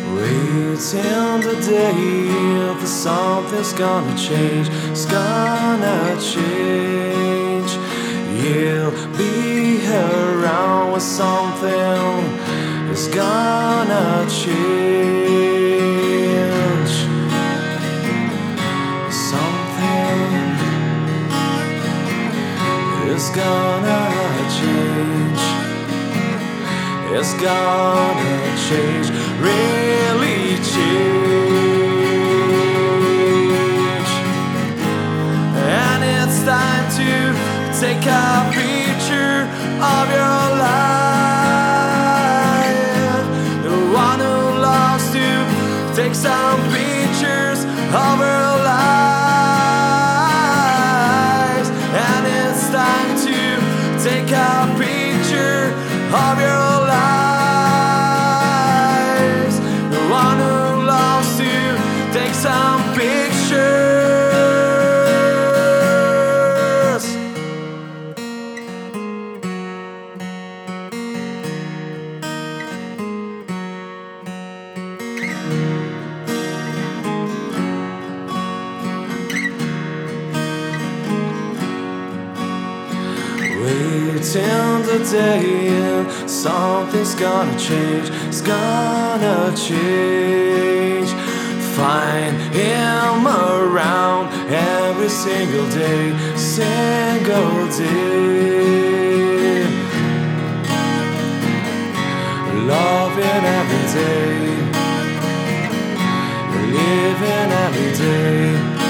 Waiting the day that something's gonna change, it's gonna change. You'll be around when something is gonna change. Something is gonna change. It's gonna change, really change. And it's time to take a picture of your life. The one who loves to take some pictures of her lives. And it's time to take a picture of your lives. The one who loves to take some pictures. Waiting the day something's gonna change, it's gonna change. Find him around every single day, single day. Loving every day, living every day.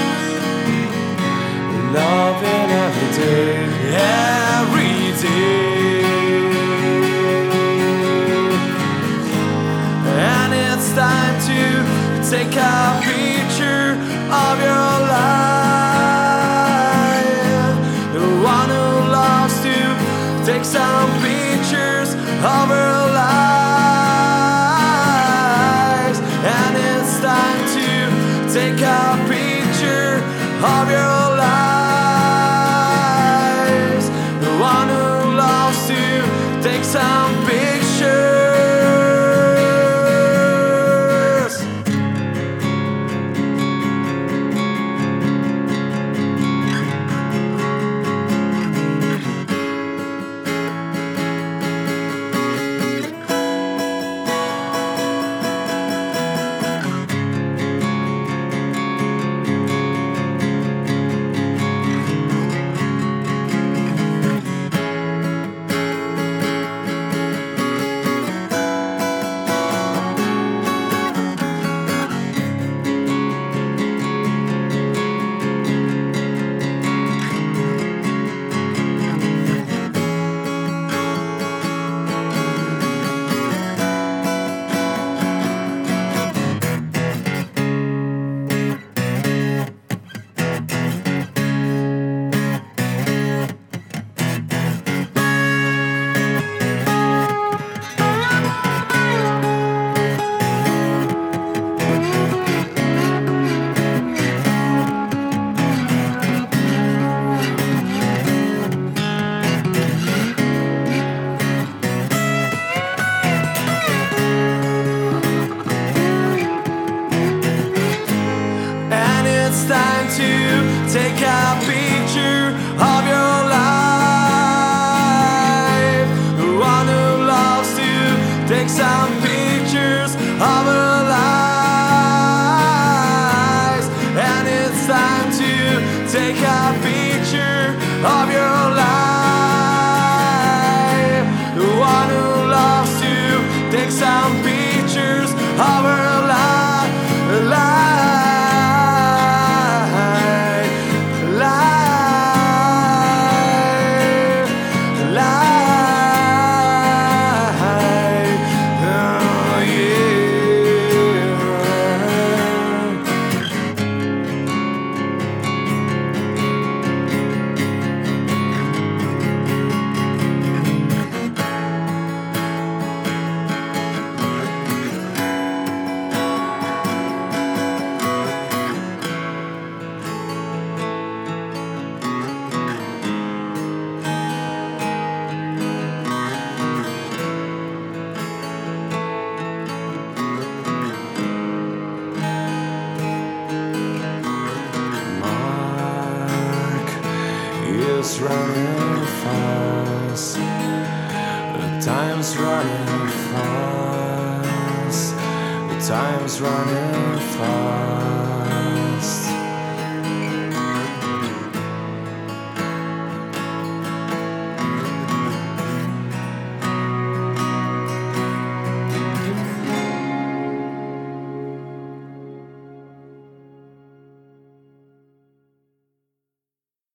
Loving every day, every day. And it's time to take a picture of your life. The one who loves to take some pictures of her lives. And it's time to take a picture of your lives. The one who loves to take some pictures. It's time to take a picture of your life. The one who loves to take some pictures of her lives. And it's time to take a picture of your life. The one who loves to take some pictures of her life. Time's running fast. The time's running fast.